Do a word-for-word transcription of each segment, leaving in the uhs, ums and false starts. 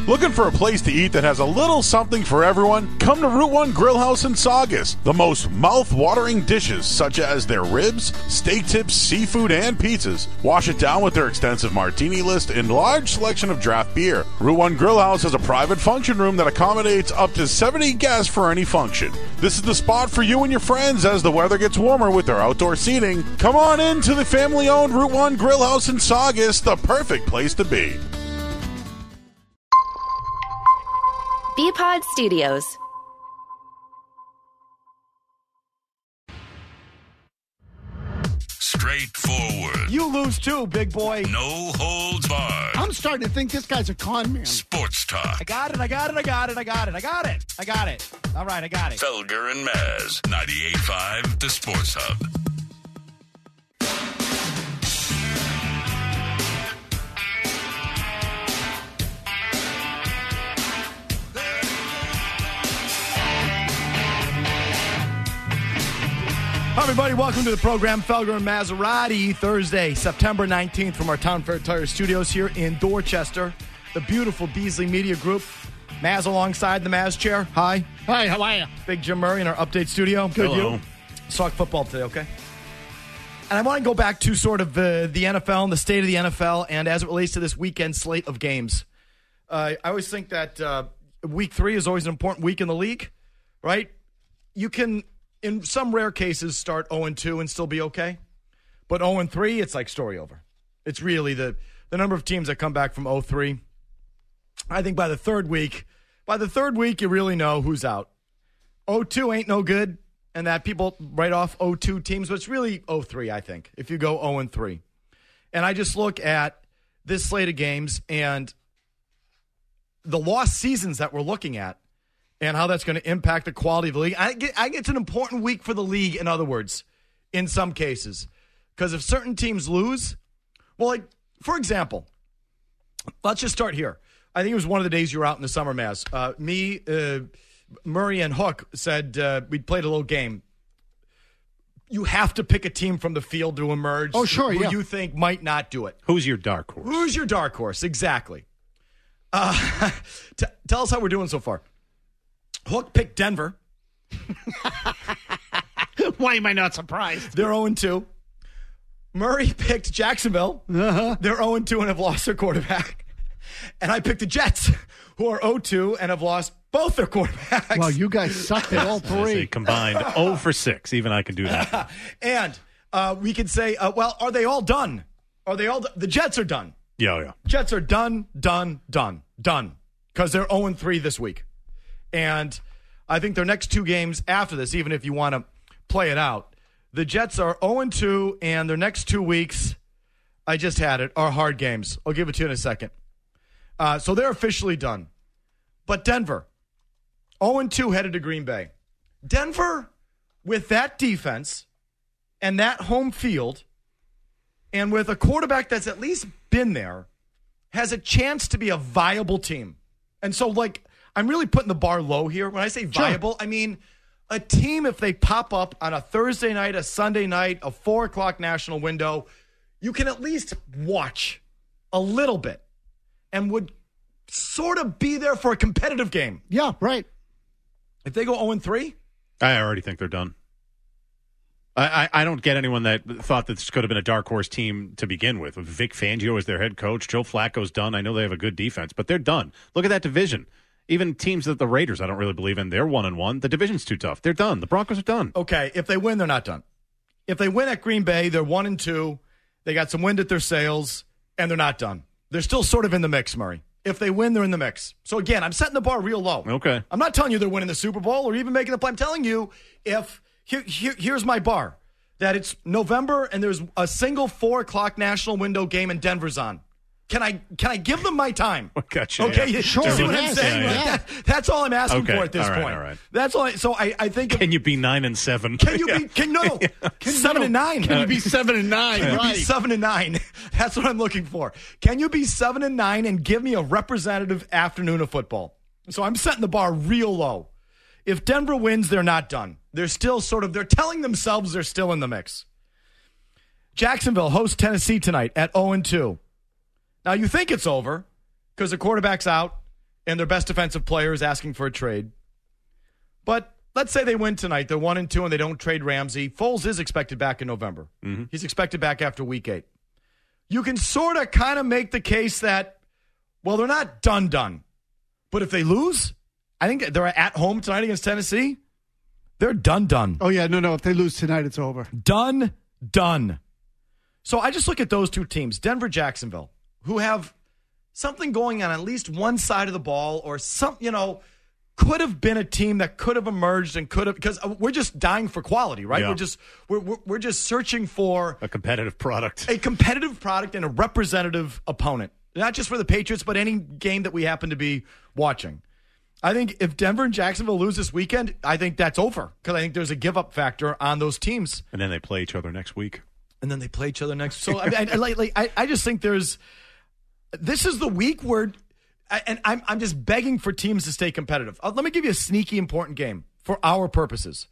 Looking for a place to eat that has a little something for everyone? Come to Route one Grill House in Saugus. The most mouth-watering dishes, such as their ribs, steak tips, seafood, and pizzas. Wash it down with their extensive martini list and large selection of draft beer. Route one Grill House has a private function room that accommodates up to seventy guests for any function. This is the spot for you and your friends as the weather gets warmer with their outdoor seating. Come on in to the family-owned Route one Grill House in Saugus, the perfect place to be. B-Pod Studios. Straightforward. You lose too, big boy. No holds barred. I'm starting to think this guy's a con man. Sports talk. I got it, I got it, I got it, I got it, I got it, I got it. All right, I got it. Felger and Maz, ninety-eight point five, the Sports Hub. Hi, everybody. Welcome to the program. Felger and Maserati, Thursday, September nineteenth, from our Town Fair Tire Studios here in Dorchester. The beautiful Beasley Media Group. Maz alongside the Maz chair. Hi. Hi, how are you? Big Jim Murray in our update studio. Good. Hello. You? Let's talk football today, okay? And I want to go back to sort of uh, the N F L and the state of the N F L, and as it relates to this weekend slate of games. Uh, I always think that uh, week three is always an important week in the league, right? You can, in some rare cases, start oh and two and still be okay. But oh and three, it's like story over. It's really the, the number of teams that come back from oh three. I think by the third week, by the third week, you really know who's out. oh two ain't no good, and that people write off oh two teams, but it's really oh three, I think, if you go oh and three. And I just look at this slate of games and the lost seasons that we're looking at and how that's going to impact the quality of the league. I get, I get it's an important week for the league, in other words, in some cases. Because if certain teams lose, well, like, for example, let's just start here. I think it was one of the days you were out in the summer, Maz. Uh, me, uh, Murray, and Hook said uh, we played a little game. You have to pick a team from the field to emerge. Oh, sure, who yeah. you think might not do it. Who's your dark horse? Who's your dark horse? Exactly. Uh, t- tell us how we're doing so far. Hook picked Denver. Why am I not surprised? They're oh and two. Murray picked Jacksonville. Uh-huh. They're oh and two and have lost their quarterback. And I picked the Jets, who are oh two and have lost both their quarterbacks. Well, you guys sucked at all I say three. combined oh for six. Even I can do that. And uh, we can say, uh, well, are they all done? Are they all? Do- the Jets are done. Yeah, yeah. Jets are done, done, done, done. Because they're oh and three this week. And I think their next two games after this, even if you want to play it out, the Jets are oh and two, and their next two weeks, I just had it, are hard games. I'll give it to you in a second. Uh, so they're officially done. But Denver, oh and two headed to Green Bay. Denver, with that defense and that home field, and with a quarterback that's at least been there, has a chance to be a viable team. And so, like, I'm really putting the bar low here. When I say viable, sure. I mean a team, if they pop up on a Thursday night, a Sunday night, a four o'clock national window, you can at least watch a little bit and would sort of be there for a competitive game. Yeah, right. If they go oh and three? I already think they're done. I, I, I don't get anyone that thought that this could have been a dark horse team to begin with. With Vic Fangio as their head coach, Joe Flacco's done. I know they have a good defense, but they're done. Look at that division. Even teams that the Raiders I don't really believe in, they're one and one. The division's too tough. They're done. The Broncos are done. Okay, if they win, they're not done. If they win at Green Bay, they're one and two. They got some wind at their sails, and they're not done. They're still sort of in the mix, Murray. If they win, they're in the mix. So again, I'm setting the bar real low. Okay. I'm not telling you they're winning the Super Bowl or even making the play. I'm telling you, if here, here, here's my bar, that it's November and there's a single four o'clock national window game and Denver's on. Can I can I give them my time? Gotcha. Okay, Yeah. sure. See what I'm saying? Yeah, Like yeah. that, that's all I'm asking Okay. for at this All right, point. all right. That's all. I, so I, I think. Can you be nine and seven? Can you Yeah. be? Can no? no. Can seven no. and nine? Can you be seven and nine? Can you right. be seven and nine? That's what I'm looking for. Can you be seven and nine and give me a representative afternoon of football? So I'm setting the bar real low. If Denver wins, they're not done. They're still sort of. They're telling themselves they're still in the mix. Jacksonville hosts Tennessee tonight at oh and two. Now you think it's over because the quarterback's out and their best defensive player is asking for a trade. But let's say they win tonight. They're one and two, and they don't trade Ramsey. Foles is expected back in November. Mm-hmm. He's expected back after week eight. You can sort of kind of make the case that, well, they're not done done. But if they lose, I think they're at home tonight against Tennessee. They're done done. Oh, yeah, no, no. If they lose tonight, it's over. Done done. So I just look at those two teams, Denver, Jacksonville, who have something going on at least one side of the ball, or some, you know, could have been a team that could have emerged and could have, because we're just dying for quality, right? Yeah. We're just we're, we're we're just searching for a competitive product, a competitive product and a representative opponent, not just for the Patriots, but any game that we happen to be watching. I think if Denver and Jacksonville lose this weekend, I think that's over, because I think there's a give-up factor on those teams. And then they play each other next week. And then they play each other next. So I, I, I, like, I, I just think there's this is the week where, and I'm I'm just begging for teams to stay competitive. Uh, let me give you a sneaky important game for our purposes,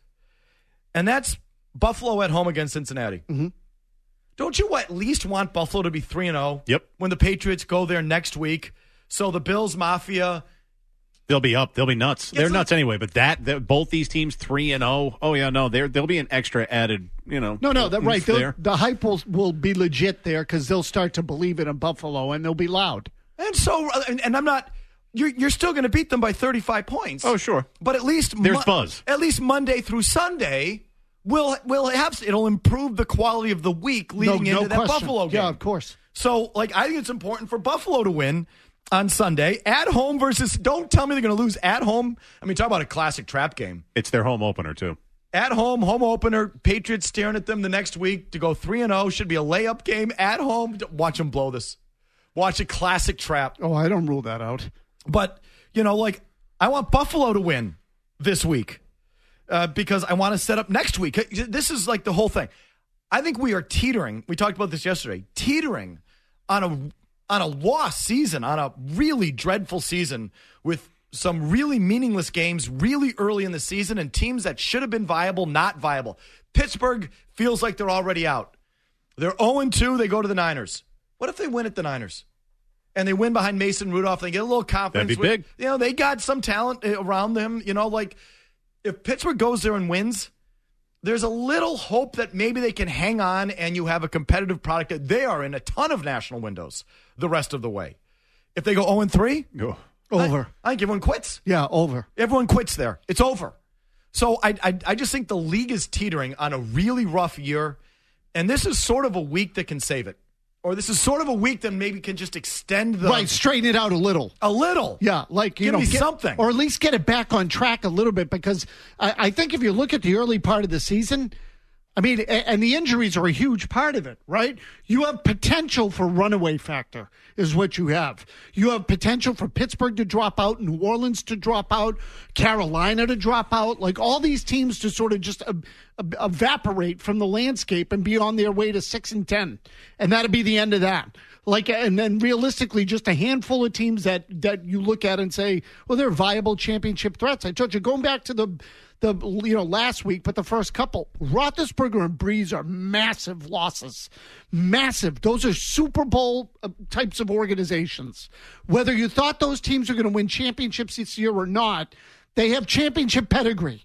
and that's Buffalo at home against Cincinnati. Mm-hmm. Don't you at least want Buffalo to be three and zero? Yep. When the Patriots go there next week, so the Bills Mafia. They'll be up. They'll be nuts. Yeah, they're so nuts anyway. But that, that both these teams three and zero. Oh yeah, no, there there'll be an extra added. You know, No, no, that right. They'll- there. The hype will, will be legit there because they'll start to believe it in Buffalo, and they'll be loud. And so, and, and I'm not. You're you're still going to beat them by thirty-five points. Oh sure. But at least There's buzz. At least Monday through Sunday, we'll we'll have it'll improve the quality of the week leading no, no into that question. Buffalo game. Yeah, of course. So, like, I think it's important for Buffalo to win on Sunday at home versus. Don't tell me they're going to lose at home. I mean, talk about a classic trap game. It's their home opener too. At home, home opener. Patriots staring at them the next week to go three and zero. Should be a layup game at home. Watch them blow this. Watch a classic trap. Oh, I don't rule that out. But, you know, like, I want Buffalo to win this week uh, because I want to set up next week. This is like the whole thing. I think we are teetering. We talked about this yesterday. Teetering on a on a lost season, on a really dreadful season with some really meaningless games really early in the season and teams that should have been viable, not viable. Pittsburgh feels like they're already out. They're oh and two. They go to the Niners. What if they win at the Niners? And they win behind Mason Rudolph. They get a little confidence. That'd be with, big. You know, they got some talent around them. You know, like if Pittsburgh goes there and wins, there's a little hope that maybe they can hang on and you have a competitive product. That they are in a ton of national windows the rest of the way. If they go oh and three, Go. Over. I, I think everyone quits. Yeah, over. Everyone quits there. It's over. So I, I I just think the league is teetering on a really rough year, and this is sort of a week that can save it. Or this is sort of a week that maybe can just extend the Right, straighten it out a little. a little. Yeah, like, you Give know, me get- something. or at least get it back on track a little bit, because I, I think if you look at the early part of the season, I mean, a- and the injuries are a huge part of it, right? You have potential for runaway factor is what you have. You have potential for Pittsburgh to drop out, New Orleans to drop out, Carolina to drop out, like all these teams to sort of just uh, uh, evaporate from the landscape and be on their way to six and ten, and that'd be the end of that. Like, and then realistically, just a handful of teams that that you look at and say, well, they're viable championship threats. I told you, going back to the the you know last week, but the first couple, Roethlisberger and Breeze are massive losses, massive. Those are Super Bowl uh, types of organizations. Whether you thought those teams are going to win championships this year or not, they have championship pedigree,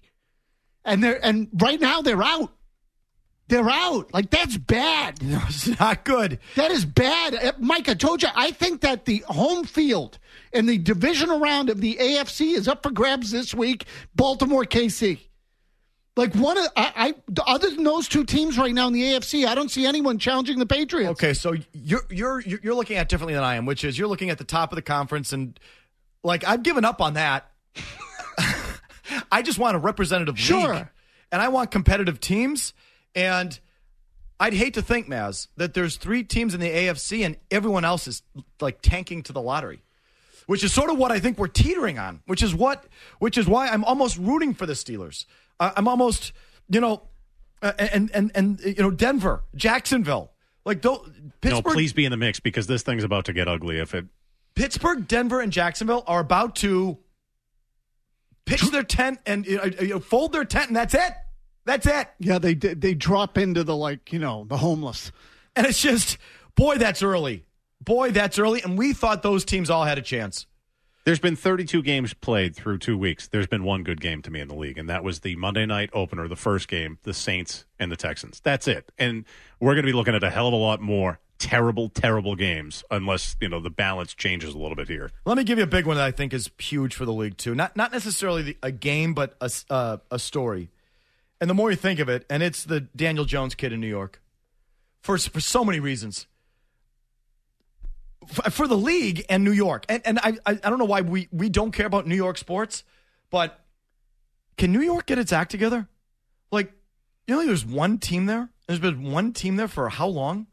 and they're and right now they're out. They're out. Like, that's bad. No, it's not good. That is bad. Uh, Mike, I told you, I think that the home field in the divisional round of the A F C is up for grabs this week, Baltimore K C. Like, one of, I, I, other than those two teams right now in the A F C, I don't see anyone challenging the Patriots. Okay, so you're you're you're looking at it differently than I am, which is you're looking at the top of the conference, and like I've given up on that. I just want a representative Sure. league, and I want competitive teams. And I'd hate to think, Maz, that there's three teams in the A F C and everyone else is like tanking to the lottery, which is sort of what I think we're teetering on. Which is what, which is why I'm almost rooting for the Steelers. Uh, I'm almost, you know, uh, and and and you know, Denver, Jacksonville, like don't, Pittsburgh. No, please be in the mix, because this thing's about to get ugly. If it Pittsburgh, Denver, and Jacksonville are about to pitch their tent and uh, uh, fold their tent, and that's it. That's it. Yeah, they they drop into the, like, you know, the homeless. And it's just, boy, that's early. Boy, that's early. And we thought those teams all had a chance. There's been thirty-two games played through two weeks. There's been one good game to me in the league, and that was the Monday night opener, the first game, the Saints and the Texans. That's it. And we're going to be looking at a hell of a lot more terrible, terrible games unless, you know, the balance changes a little bit here. Let me give you a big one that I think is huge for the league, too. Not not necessarily the, a game, but a, uh, a story. And the more you think of it, and it's the Daniel Jones kid in New York. For, for so many reasons. For, for the league and New York. And, and I, I I don't know why we, we don't care about New York sports, but can New York get its act together? Like, you know, there's one team there. There's been one team there for how long?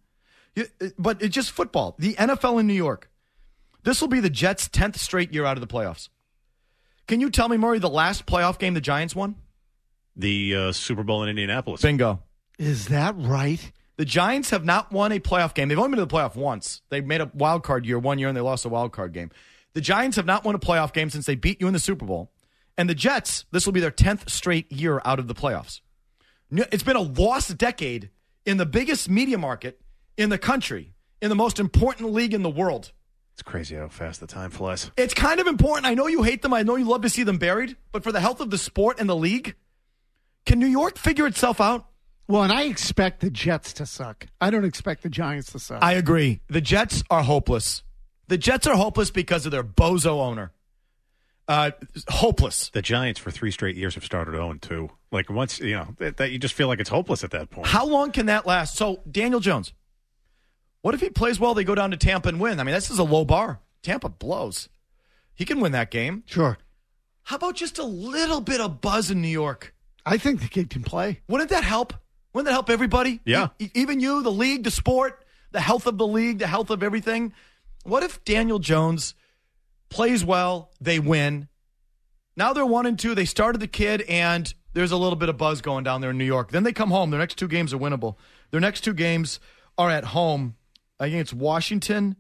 But it's just football. The N F L in New York. This will be the Jets' tenth straight year out of the playoffs. Can you tell me, Murray, the last playoff game the Giants won? The uh, Super Bowl in Indianapolis. Bingo. Is that right? The Giants have not won a playoff game. They've only been to the playoff once. They made a wild card year one year, and they lost a wild card game. The Giants have not won a playoff game since they beat you in the Super Bowl. And the Jets, this will be their tenth straight year out of the playoffs. It's been a lost decade in the biggest media market in the country, in the most important league in the world. It's crazy how fast the time flies. It's kind of important. I know you hate them. I know you love to see them buried. But for the health of the sport and the league, can New York figure itself out? Well, and I expect the Jets to suck. I don't expect the Giants to suck. I agree. The Jets are hopeless. The Jets are hopeless because of their bozo owner. Uh, hopeless. The Giants for three straight years have started oh and two. Like once, you know, that, that you just feel like it's hopeless at that point. How long can that last? So, Daniel Jones, what if he plays well, they go down to Tampa and win? I mean, this is a low bar. Tampa blows. He can win that game. Sure. How about just a little bit of buzz in New York? I think the kid can play. Wouldn't that help? Wouldn't that help everybody? Yeah. E- even you, the league, the sport, the health of the league, the health of everything. What if Daniel Jones plays well, they win? Now they're one and two. They started the kid, and there's a little bit of buzz going down there in New York. Then they come home. Their next two games are winnable. Their next two games are at home. I think it's Washington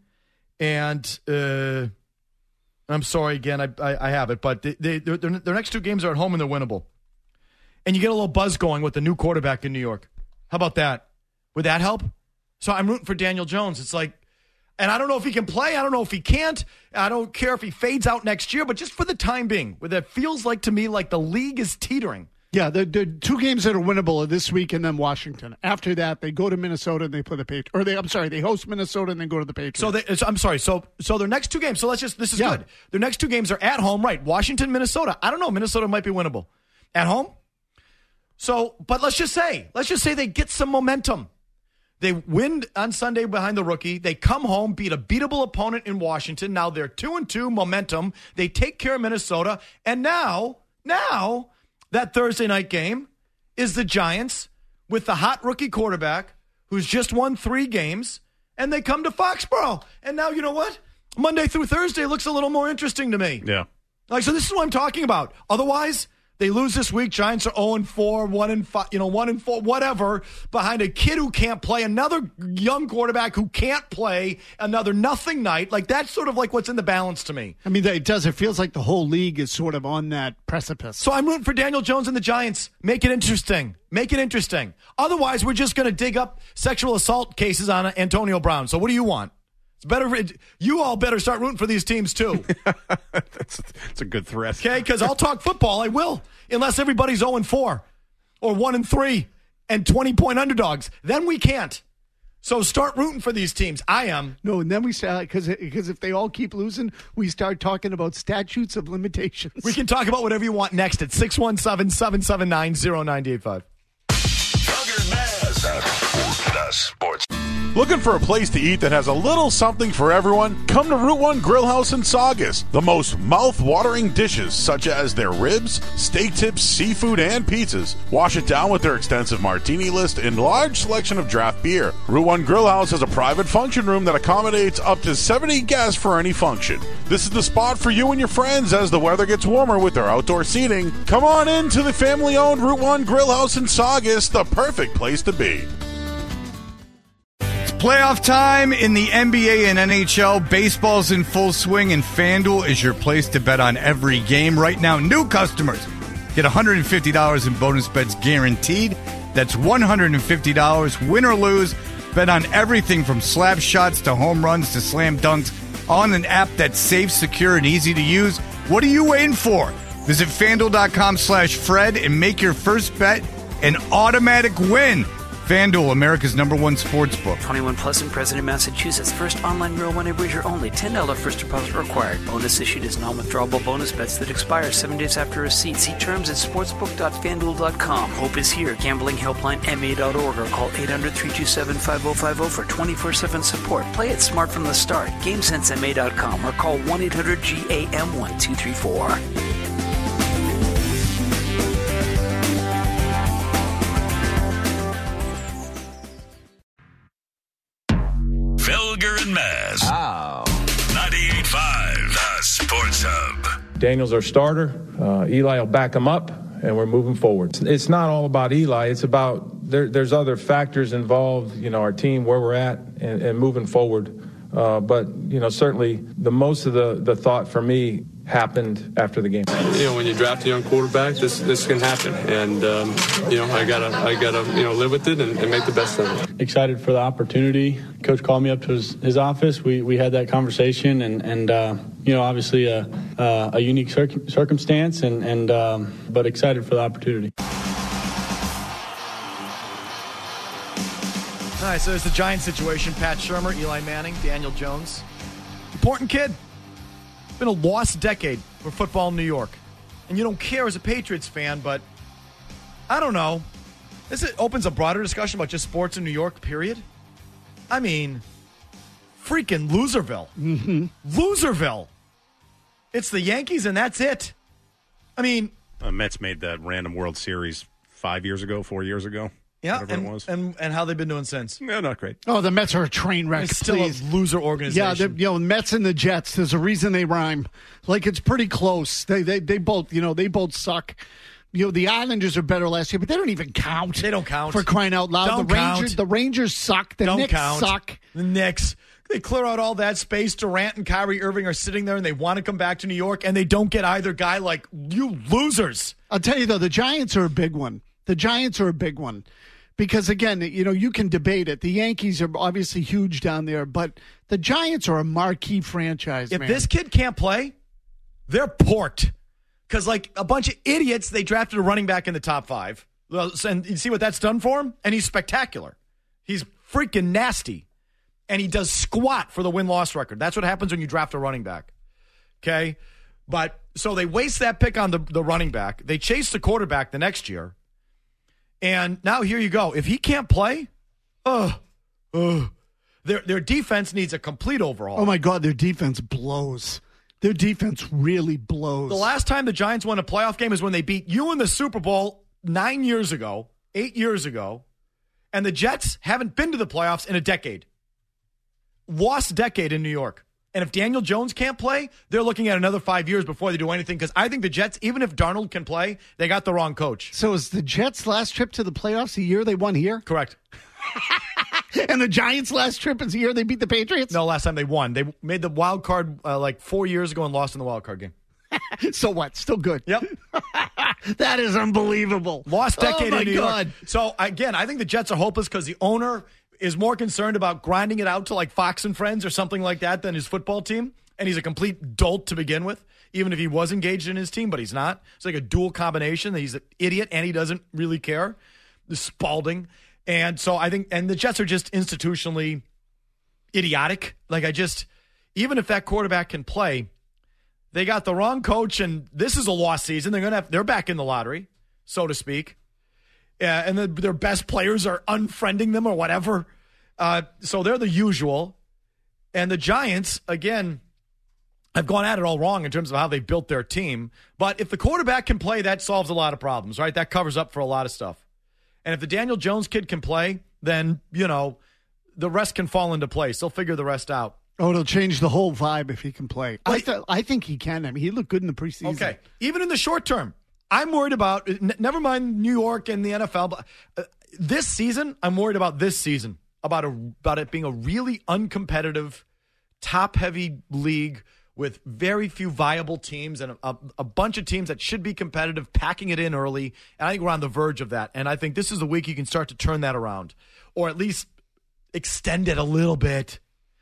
and uh, I'm sorry again. I, I I have it, but they, they their, their next two games are at home and they're winnable. And you get a little buzz going with the new quarterback in New York. How about that? Would that help? So I'm rooting for Daniel Jones. It's like, and I don't know if he can play. I don't know if he can't. I don't care if he fades out next year, but just for the time being, where that feels like to me like the league is teetering. Yeah, the, the two games that are winnable are this week and then Washington. After that, they go to Minnesota and they play the Patriots. Or they, I'm sorry, they host Minnesota and then go to the Patriots. So they, so I'm sorry. So so their next two games. So let's just this is Yeah. good. Their next two games are at home, right? Washington, Minnesota. I don't know. Minnesota might be winnable at home. So, but let's just say, let's just say they get some momentum. They win on Sunday behind the rookie. They come home, beat a beatable opponent in Washington. Now they're two and two, momentum. They take care of Minnesota, and now, now that Thursday night game is the Giants with the hot rookie quarterback who's just won three games, and they come to Foxborough. And now you know what? Monday through Thursday looks a little more interesting to me. Yeah. Like, so this is what I'm talking about. Otherwise, they lose this week. Giants are oh and four, one and five, you know, one and four, whatever, behind a kid who can't play, another young quarterback who can't play, another nothing night. Like, that's sort of like what's in the balance to me. I mean, it does. It feels like the whole league is sort of on that precipice. So I'm rooting for Daniel Jones and the Giants. Make it interesting. Make it interesting. Otherwise, we're just going to dig up sexual assault cases on Antonio Brown. So what do you want? It's better. You all better start rooting for these teams, too. that's, that's a good threat. Okay, because I'll talk football. I will, unless everybody's oh and four or one and three and twenty-point underdogs. Then we can't. So start rooting for these teams. I am. No, and then we start, because because if they all keep losing, we start talking about statutes of limitations. We can talk about whatever you want next at six one seven, seven seven nine, zero nine eight five. Tugger Naz. The Sports. Looking for a place to eat that has a little something for everyone? Come to Route one Grill House in Saugus. The most mouth-watering dishes, such as their ribs, steak tips, seafood, and pizzas. Wash it down with their extensive martini list and large selection of draft beer. Route one Grill House has a private function room that accommodates up to seventy guests for any function. This is the spot for you and your friends as the weather gets warmer with their outdoor seating. Come on in to the family-owned Route one Grill House in Saugus, the perfect place to be. Playoff time in the N B A and N H L. Baseball's in full swing, and FanDuel is your place to bet on every game. Right now, new customers get one hundred fifty dollars in bonus bets guaranteed. That's one hundred fifty dollars, win or lose. Bet on everything from slap shots to home runs to slam dunks. on an app that's safe, secure, and easy to use. What are you waiting for? Visit FanDuel.com slash Fred and make your first bet an automatic win. FanDuel, America's number one sports book. twenty-one plus and present in Massachusetts. First online real money wager only. ten dollars first deposit required. Bonus issued as non-withdrawable bonus bets that expire seven days after receipt. See terms at sportsbook dot fan duel dot com. Hope is here. Gambling helpline M A dot org or call eight hundred, three two seven, five oh five oh for twenty-four seven support. Play it smart from the start. game sense M A dot com or call one eight hundred G A M one two three four. Felger and Maz. Oh. ninety-eight point five, the Sports Hub. Daniel's our starter. Uh, Eli will back him up, and we're moving forward. It's not all about Eli. It's about there, there's other factors involved, you know, our team, where we're at, and, and moving forward. Uh, but, you know, certainly the most of the, the thought for me happened after the game. You know, when you draft a young quarterback, this this can happen, and um, you know, I gotta I gotta you know live with it and, and make the best of it. Excited for the opportunity. Coach called me up to his, his office. We we had that conversation, and and uh, you know, obviously a uh, a unique circ- circumstance, and and um, but excited for the opportunity. All right, so there's the Giants situation. Pat Shurmur, Eli Manning, Daniel Jones. Important kid. Been a lost decade for football in New York. And you don't care as a Patriots fan, but I don't know. This opens a broader discussion about just sports in New York, period. I mean, freaking Loserville. Mm-hmm. Loserville. It's the Yankees, and that's it. I mean. Uh, Mets made that random World Series five years ago, four years ago. Yeah, whatever and, it was. and and how they've been doing since. Yeah, not great. Oh, the Mets are a train wreck. It's still please. a loser organization. Yeah, you know, Mets and the Jets. There's a reason they rhyme. Like, it's pretty close. They they they both you know they both suck. You know, the Islanders are better last year, but they don't even count. They don't count for crying out loud. Don't the Rangers count. the Rangers suck. The don't Knicks count. suck. The Knicks. They clear out all that space. Durant and Kyrie Irving are sitting there, and they want to come back to New York, and they don't get either guy. Like, you losers. I'll tell you, though, the Giants are a big one. The Giants are a big one. Because, again, you know, you can debate it. The Yankees are obviously huge down there, but the Giants are a marquee franchise, If man. this kid can't play, they're porked. Because, like, a bunch of idiots, they drafted a running back in the top five. And you see what that's done for him? And he's spectacular. He's freaking nasty. And he does squat for the win-loss record. That's what happens when you draft a running back. Okay? But, so they waste that pick on the, the running back. They chase the quarterback the next year. And now here you go. If he can't play, ugh, ugh. Their, their defense needs a complete overhaul. Oh, my God, their defense blows. Their defense really blows. The last time the Giants won a playoff game is when they beat you in the Super Bowl nine years ago, eight years ago, and the Jets haven't been to the playoffs in a decade. Lost decade in New York. And if Daniel Jones can't play, they're looking at another five years before they do anything, because I think the Jets, even if Darnold can play, they got the wrong coach. So is the Jets' last trip to the playoffs the year they won here? Correct. And the Giants' last trip is the year they beat the Patriots? No, last time they won. They made the wild card uh, like four years ago and lost in the wild card game. So what? Still good. Yep. That is unbelievable. Lost decade oh my in New God. York. So, again, I think the Jets are hopeless because the owner is more concerned about grinding it out to like Fox and Friends or something like that than his football team. And he's a complete dolt to begin with, even if he was engaged in his team, but he's not. It's like a dual combination. He's an idiot and he doesn't really care. The Spalding. And so I think, and the Jets are just institutionally idiotic. Like I just, even if that quarterback can play, they got the wrong coach, and this is a lost season. They're gonna have, they're back in the lottery, so to speak. Yeah, and the, their best players are unfriending them or whatever. Uh, so they're the usual. And the Giants, again, have gone at it all wrong in terms of how they built their team. But if the quarterback can play, that solves a lot of problems, right? That covers up for a lot of stuff. And if the Daniel Jones kid can play, then, you know, the rest can fall into place. They'll figure the rest out. Oh, it'll change the whole vibe if he can play. I, Like- th- I think he can. I mean, he looked good in the preseason. Okay. Even in the short term, I'm worried about, n- never mind New York and the N F L, but uh, this season, I'm worried about this season, about, a, about it being a really uncompetitive, top-heavy league with very few viable teams and a, a, a bunch of teams that should be competitive, packing it in early. And I think we're on the verge of that. And I think this is the week you can start to turn that around or at least extend it a little bit.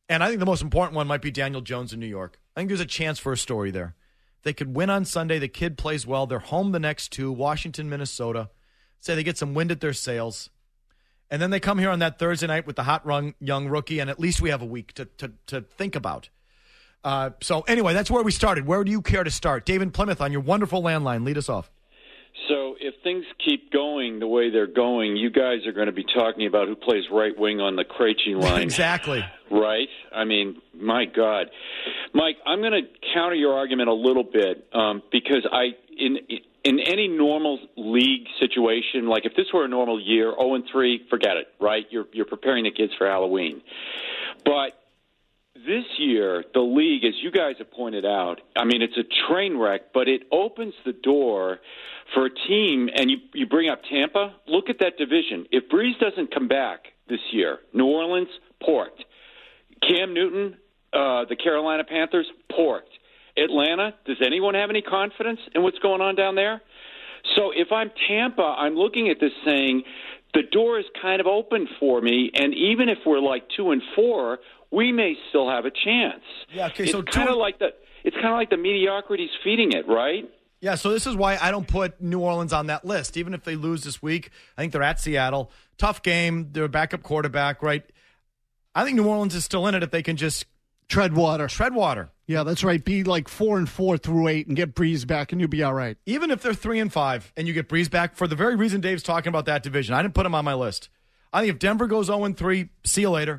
And I think the most important one might be Daniel Jones in New York. I think there's a chance for a story there. They could win on Sunday. The kid plays well. They're home the next two, Washington, Minnesota. Say they get some wind at their sails. And then they come here on that Thursday night with the hot rung young rookie, and at least we have a week to to, to think about. Uh, so anyway, that's where we started. Where do you care to start? David Plymouth on your wonderful landline. Lead us off. So if things keep going the way they're going, you guys are going to be talking about who plays right wing on the Krejci line. Exactly. Right? I mean, my God. Mike, I'm going to counter your argument a little bit um, because I in in any normal league situation, like if this were a normal year, oh and three, forget it, right? You're you're preparing the kids for Halloween. But this year, the league, as you guys have pointed out, I mean, it's a train wreck, but it opens the door for a team, and you, you bring up Tampa, look at that division. If Breeze doesn't come back this year, New Orleans, porked. Cam Newton, uh, the Carolina Panthers, porked. Atlanta, does anyone have any confidence in what's going on down there? So if I'm Tampa, I'm looking at this saying the door is kind of open for me, and even if we're like two and four, we may still have a chance. Yeah, okay, it's so kind of like the it's kind of like the mediocrity's feeding it, right? Yeah, so this is why I don't put New Orleans on that list. Even if they lose this week, I think they're at Seattle. Tough game. They're a backup quarterback, right? I think New Orleans is still in it if they can just tread water. Tread water. Yeah, that's right. Be like four and four through eight and get Breeze back, and you'll be all right. Even if they're three and five and you get Breeze back, for the very reason Dave's talking about that division, I didn't put them on my list. I think if Denver goes oh and three, see you later.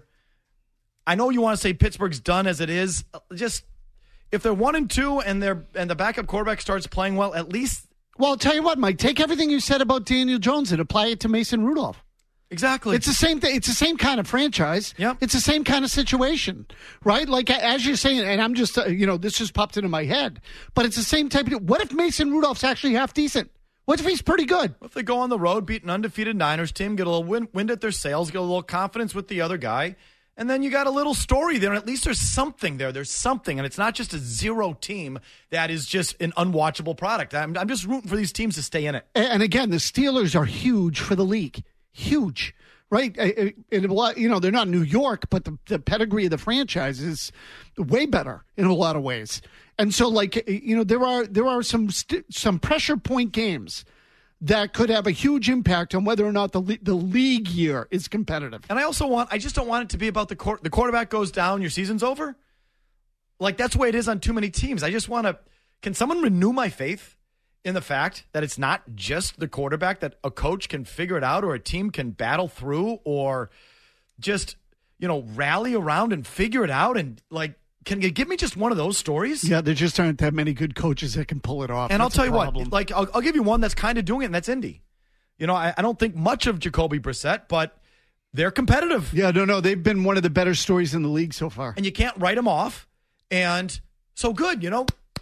I know you want to say Pittsburgh's done as it is. Just if they're one and two and they're and the backup quarterback starts playing well, at least. Well, I'll tell you what, Mike. Take everything you said about Daniel Jones and apply it to Mason Rudolph. Exactly. It's the same thing. It's the same kind of franchise. Yep. It's the same kind of situation, right? Like as you're saying, and I'm just, uh, you know, this just popped into my head. But it's the same type of. What if Mason Rudolph's actually half decent? What if he's pretty good? What if they go on the road, beat an undefeated Niners team, get a little wind, wind at their sails, get a little confidence with the other guy. And then you got a little story there, and at least there's something there. There's something, and it's not just a zero team that is just an unwatchable product. I'm, I'm just rooting for these teams to stay in it. And again, the Steelers are huge for the league. Huge, right? It, it, you know, they're not New York, but the, the pedigree of the franchise is way better in a lot of ways. And so, like, you know, there are there are some st- some pressure point games that could have a huge impact on whether or not the le- the league year is competitive. And I also want, I just don't want it to be about the court. The quarterback goes down, your season's over. Like, that's the way it is on too many teams. I just want to, can someone renew my faith in the fact that it's not just the quarterback, that a coach can figure it out or a team can battle through or just, you know, rally around and figure it out and, like, can you give me just one of those stories? Yeah, there just aren't that many good coaches that can pull it off. And that's I'll tell you problem. what, like I'll, I'll give you one that's kind of doing it, and that's Indy. You know, I, I don't think much of Jacoby Brissett, but they're competitive. Yeah, no, no, they've been one of the better stories in the league so far. And you can't write them off. And so good, you know,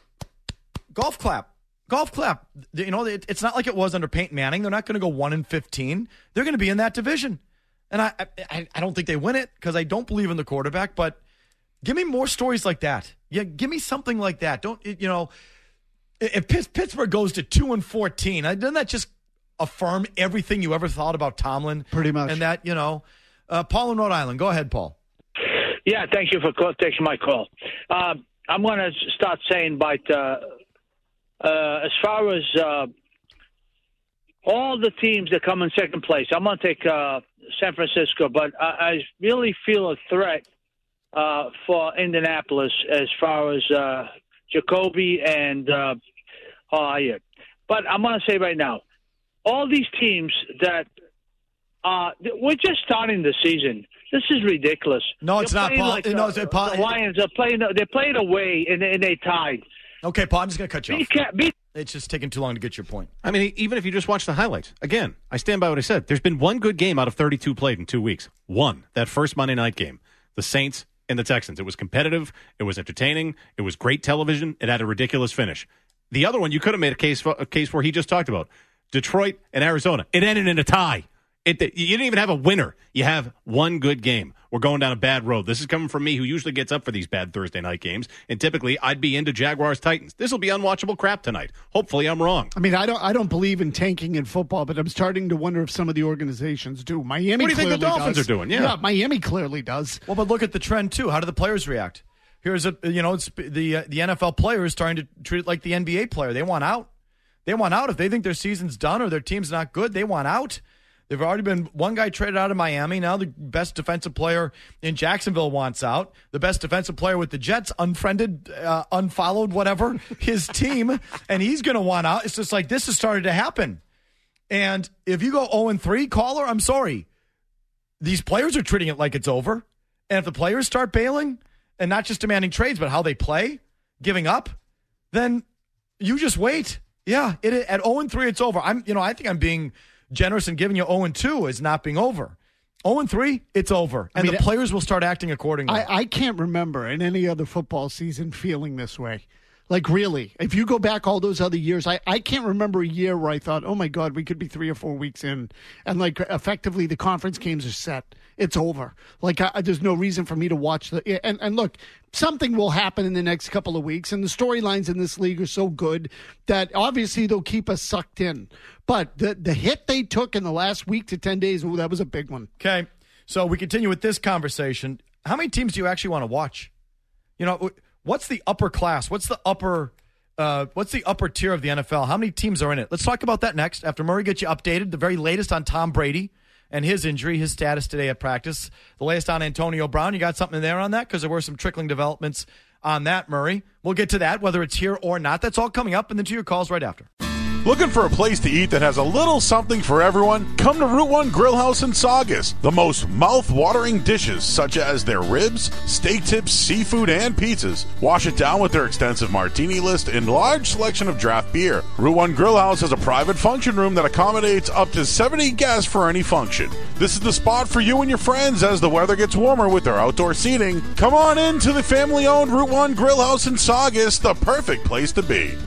golf clap. Golf clap. You know, it, it's not like it was under Peyton Manning. They're not going to go one and fifteen. They're going to be in that division. And I, I, I don't think they win it because I don't believe in the quarterback, but give me more stories like that. Yeah, give me something like that. Don't, you know, if Pittsburgh goes to two and fourteen, doesn't that just affirm everything you ever thought about Tomlin? Pretty much. And that, you know, uh, Paul in Rhode Island. Go ahead, Paul. Yeah, thank you for call, taking my call. Uh, I'm going to start saying, but uh, uh, as far as uh, all the teams that come in second place, I'm going to take uh, San Francisco, but I, I really feel a threat Uh, for Indianapolis as far as uh, Jacoby and uh, Hyatt. But I'm going to say right now, all these teams that uh, we're just starting the season. This is ridiculous. No, it's They're not, Paul. like, no, uh, it's, Paul. The Lions are playing. They played away and, and they tied. Okay, Paul. I'm just going to cut you Be off. ca- be- It's just taking too long to get your point. I mean, even if you just watch the highlights, again, I stand by what I said. There's been one good game out of thirty-two played in two weeks. One, that first Monday night game, the Saints and the Texans. It was competitive. It was entertaining. It was great television. It had a ridiculous finish. The other one, you could have made a case for, a case where he just talked about Detroit and Arizona. It ended in a tie. It, you didn't even have a winner. You have one good game. We're going down a bad road. This is coming from me, who usually gets up for these bad Thursday night games. And typically, I'd be into Jaguars-Titans. This will be unwatchable crap tonight. Hopefully, I'm wrong. I mean, I don't I don't believe in tanking in football, but I'm starting to wonder if some of the organizations do. Miami What do you think the Dolphins does. are doing? Yeah. yeah, Miami clearly does. Well, but look at the trend, too. How do the players react? Here's a, you know, it's the, uh, the N F L player is starting to treat it like the N B A player. They want out. They want out. If they think their season's done or their team's not good, they want out. They've already been one guy traded out of Miami. Now the best defensive player in Jacksonville wants out. The best defensive player with the Jets unfriended, uh, unfollowed, whatever, his team, and he's going to want out. It's just like this has started to happen. And if you go oh and three, caller, I'm sorry. These players are treating it like it's over. And if the players start bailing and not just demanding trades, but how they play, giving up, then you just wait. Yeah, it, at oh and three, it's over. I'm, you know, I think I'm being generous and giving you oh and two as not being over. oh and three, it's over. And I mean, the players will start acting accordingly. I, I can't remember in any other football season feeling this way. Like, really, if you go back all those other years, I, I can't remember a year where I thought, oh, my God, we could be three or four weeks in. And, like, effectively the conference games are set. It's over. Like, I, there's no reason for me to watch the – and and look, something will happen in the next couple of weeks. And the storylines in this league are so good that obviously they'll keep us sucked in. But the, the hit they took in the last week to ten days, ooh, that was a big one. Okay, so we continue with this conversation. How many teams do you actually want to watch? You know – What's the upper class? What's the upper uh, what's the upper tier of the N F L? How many teams are in it? Let's talk about that next. After Murray gets you updated, the very latest on Tom Brady and his injury, his status today at practice. The latest on Antonio Brown. You got something there on that? Because there were some trickling developments on that, Murray. We'll get to that, whether it's here or not. That's all coming up, and then to your calls right after. Looking for a place to eat that has a little something for everyone? Come to Route one Grill House in Saugus. The most mouth-watering dishes, such as their ribs, steak tips, seafood, and pizzas. Wash it down with their extensive martini list and large selection of draft beer. Route one Grill House has a private function room that accommodates up to seventy guests for any function. This is the spot for you and your friends as the weather gets warmer with their outdoor seating. Come on in to the family-owned Route one Grill House in Saugus, the perfect place to be.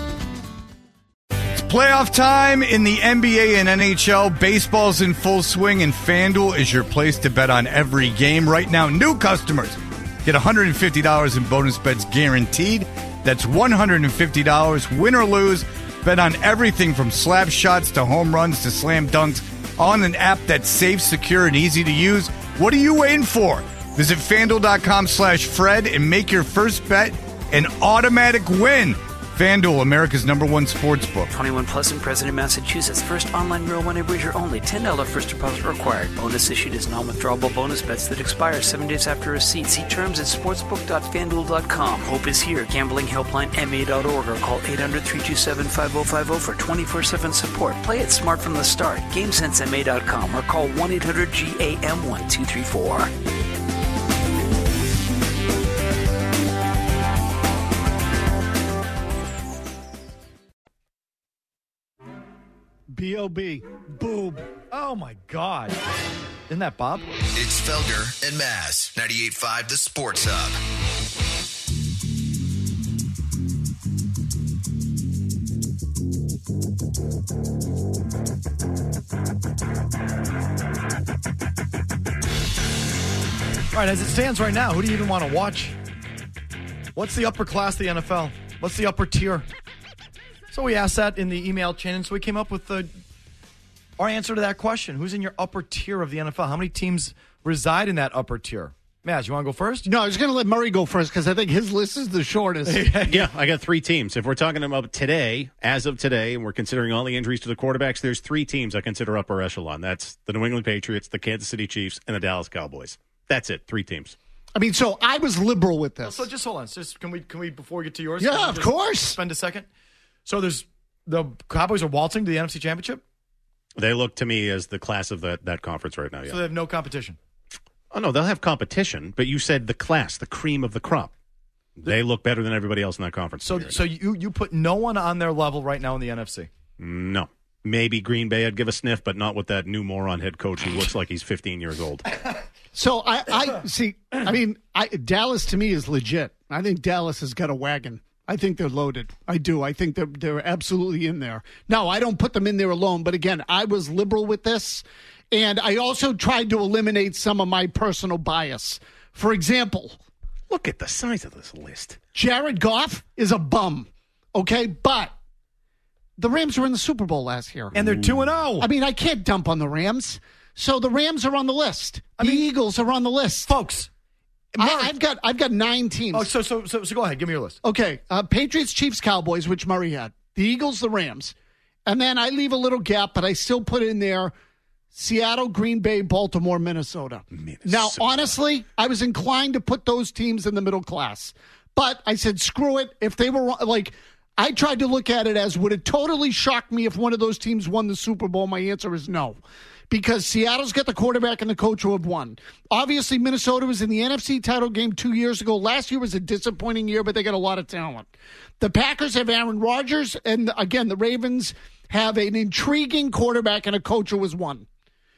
Playoff time in the N B A and N H L. Baseball's in full swing, and FanDuel is your place to bet on every game. Right now, new customers get one hundred fifty dollars in bonus bets guaranteed. That's one hundred fifty dollars, win or lose. Bet on everything from slap shots to home runs to slam dunks on an app that's safe, secure, and easy to use. What are you waiting for? Visit FanDuel.com slash Fred and make your first bet an automatic win. FanDuel, America's number one sports book. twenty-one plus and present in Massachusetts. First online real money wager only. ten dollars first deposit required. Bonus issued as non-withdrawable bonus bets that expire seven days after receipt. See terms at sportsbook dot fan duel dot com. Hope is here. Gambling helpline M A dot org or call eight hundred, three two seven, five oh five oh for twenty-four seven support. Play it smart from the start. game sense M A dot com or call one eight hundred G A M one two three four. B O B. Boob. Oh, my God. Isn't that Bob? It's Felger and Mass. ninety-eight point five The Sports Hub. All right, as it stands right now, who do you even want to watch? What's the upper class of the N F L? What's the upper tier? So we asked that in the email chain, and so we came up with the, our answer to that question. Who's in your upper tier of the N F L? How many teams reside in that upper tier? Maz, you want to go first? No, I was going to let Murray go first because I think his list is the shortest. Yeah, I got three teams. If we're talking about today, as of today, and we're considering all the injuries to the quarterbacks, there's three teams I consider upper echelon. That's the New England Patriots, the Kansas City Chiefs, and the Dallas Cowboys. That's it, three teams. I mean, so I was liberal with this. So just hold on. Just can we, can we before we get to yours? Yeah, of course. Spend a second. So there's the Cowboys are waltzing to the N F C Championship? They look to me as the class of that, that conference right now, yeah. So they have no competition? Oh, no, they'll have competition, but you said the class, the cream of the crop. They look better than everybody else in that conference. So right so now. you, you put no one on their level right now in the N F C? No. Maybe Green Bay, I'd give a sniff, but not with that new moron head coach who looks like he's fifteen years old. So I, I see, I mean, I, Dallas to me is legit. I think Dallas has got a wagon. I think they're loaded. I do. I think they're, they're absolutely in there. Now, I don't put them in there alone, but again, I was liberal with this, and I also tried to eliminate some of my personal bias. For example, look at the size of this list. Jared Goff is a bum, okay? But the Rams were in the Super Bowl last year. And they're two and oh. I mean, I can't dump on the Rams. So the Rams are on the list. I the mean, Eagles are on the list. Folks, I, I've got I've got nine teams. Oh, so so so so go ahead, give me your list. Okay, uh, Patriots, Chiefs, Cowboys, which Murray had. The Eagles, the Rams, and then I leave a little gap, but I still put in there Seattle, Green Bay, Baltimore, Minnesota. Minnesota. Now, honestly, I was inclined to put those teams in the middle class, but I said screw it. If they were like, I tried to look at it as, would it totally shock me if one of those teams won the Super Bowl? My answer is no. Because Seattle's got the quarterback and the coach who have won. Obviously, Minnesota was in the N F C title game two years ago. Last year was a disappointing year, but they got a lot of talent. The Packers have Aaron Rodgers, and again, the Ravens have an intriguing quarterback and a coach who has won.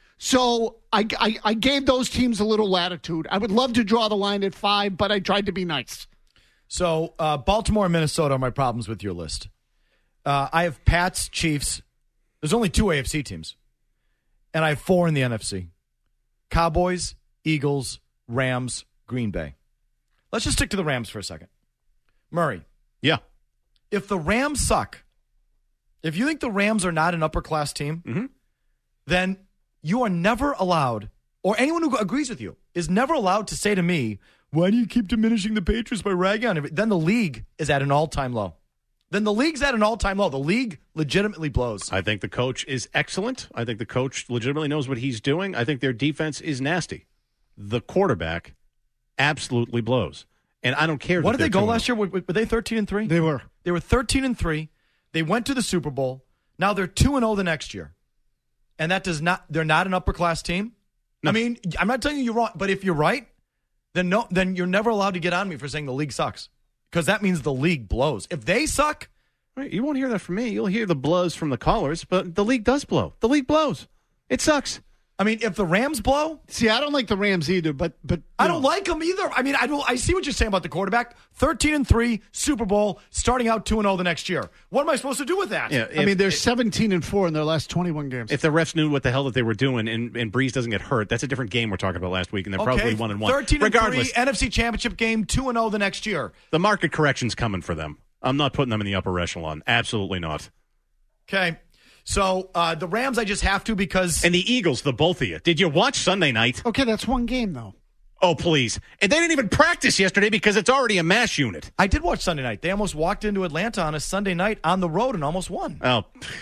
So I, I, I gave those teams a little latitude. I would love to draw the line at five, but I tried to be nice. So uh, Baltimore and Minnesota are my problems with your list. Uh, I have Pats, Chiefs. There's only two A F C teams. And I have four in the N F C. Cowboys, Eagles, Rams, Green Bay. Let's just stick to the Rams for a second. Murray. Yeah. If the Rams suck, if you think the Rams are not an upper-class team, mm-hmm. then you are never allowed, or anyone who agrees with you, is never allowed to say to me, why do you keep diminishing the Patriots by ragging on it? Then the league is at an all-time low. Then the league's at an all-time low. The league legitimately blows. I think the coach is excellent. I think the coach legitimately knows what he's doing. I think their defense is nasty. The quarterback absolutely blows. And I don't care. What did they go last year? Were, were they thirteen and three? They were. They were thirteen and three. They went to the Super Bowl. Now they're two and oh the next year. And that does not, they're not an upper-class team? No. I mean, I'm not telling you you're wrong, but if you're right, then no, then you're never allowed to get on me for saying the league sucks. Because that means the league blows. If they suck... Right, you won't hear that from me. You'll hear the blows from the callers, but the league does blow. The league blows. It sucks. I mean, if the Rams blow... See, I don't like the Rams either, but... but I don't know. like them either. I mean, I don't. I see what you're saying about the quarterback. thirteen and three, Super Bowl, starting out two and oh the next year. What am I supposed to do with that? Yeah, if, I mean, they're seventeen and four in their last twenty-one games. If the refs knew what the hell that they were doing and, and Breeze doesn't get hurt, that's a different game we're talking about last week, and they're okay. probably one and one. thirteen Regardless, and three, N F C Championship game, two and oh the next year. The market correction's coming for them. I'm not putting them in the upper echelon. Absolutely not. Okay. So uh, the Rams, I just have to because... And the Eagles, the both of you. Did you watch Sunday night? Okay, that's one game, though. Oh, please. And they didn't even practice yesterday because it's already a mass unit. I did watch Sunday night. They almost walked into Atlanta on a Sunday night on the road and almost won. Oh,